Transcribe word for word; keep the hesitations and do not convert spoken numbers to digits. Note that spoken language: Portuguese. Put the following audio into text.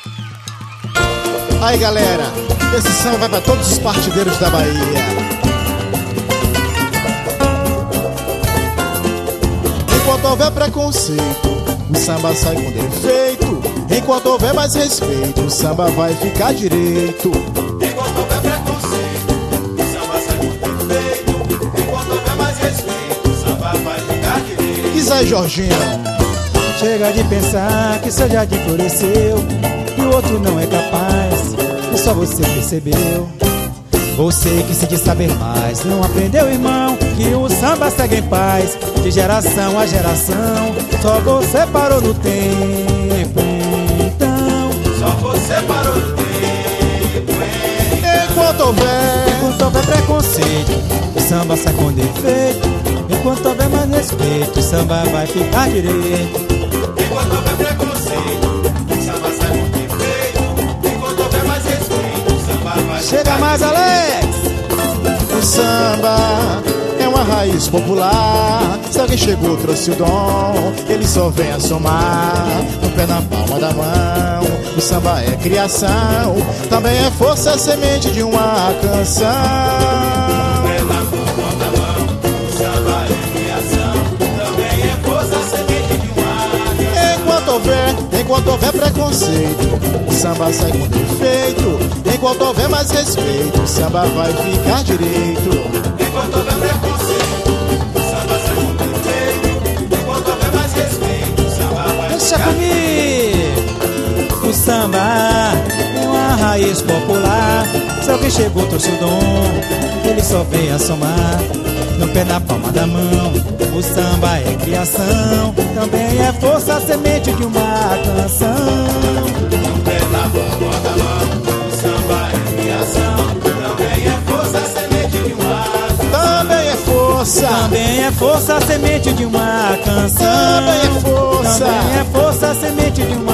Aí galera, esse samba vai pra todos os partideiros da Bahia. Enquanto houver preconceito, o samba sai com defeito. Enquanto houver mais respeito, o samba vai ficar direito. Enquanto houver preconceito, o samba sai com defeito. Enquanto houver mais respeito, o samba vai ficar direito. Diz aí, Jorginho. Chega de pensar que seu jardim floresceu e o outro não é capaz, e só você percebeu. Você que se diz saber mais, não aprendeu, irmão, que o samba segue em paz, de geração a geração. Só você parou no tempo, então. Só você parou no tempo, então. Enquanto houver, enquanto houver preconceito, o samba sai com defeito. Enquanto houver mais respeito, o samba vai ficar direito. Enquanto houver preconceito, o samba sai com defeito. Enquanto houver mais respeito, o samba vai Chega ficar mais, direito. Alex! o samba é uma raiz popular. Se alguém chegou, trouxe o dom, ele só vem a somar. No pé, na palma da mão, o samba é criação, também é força, é semente de uma canção. Enquanto houver preconceito, o samba sai com defeito. Enquanto houver mais respeito, o samba vai ficar direito. Enquanto houver preconceito, o samba sai com defeito. Enquanto houver mais respeito, o samba vai Deixa ficar comigo! O samba é uma raiz popular. Se alguém chegou, trouxe o dom, ele só veio a somar. No pé, na palma da mão, o samba é criação, também é força, semente de uma canção. no pé, na palma da mão, o samba é criação, também é força, semente de uma canção. Também é força, Também é força, semente de uma canção. também é força. Também é força, semente de uma